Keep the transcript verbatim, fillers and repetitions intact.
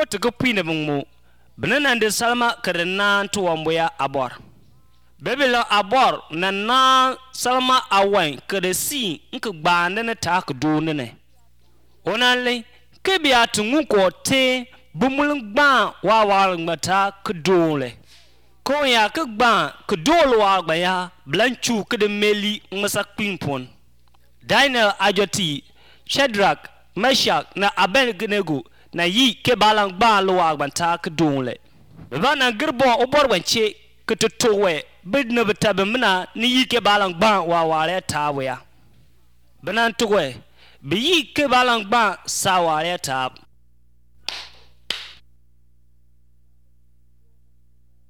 to go pin of mo. Benan de Salma Karenan to Wamboya Abor. Bebela Abor, Nana Salma Awan, could see Uncle Band and attack do nene. Only, Kebia to Muko te, Bumulung Ban, Wawal Mata, Kudole. Koya Kugban, Kudolo Albaya, Blanchu, Kudemeli, Masakimpon. Daniel Ajoti, Shadrach, Meshach, na Abednego, na yi Kebalang Ban Loa Banta, Kudole. Bevana Gerbo Oborwenche, Kutowe. Bid no betabemna ni yi ke balang ban wa wale tawya. Benan tuwe, bi yi ke balang ban sa wale tab.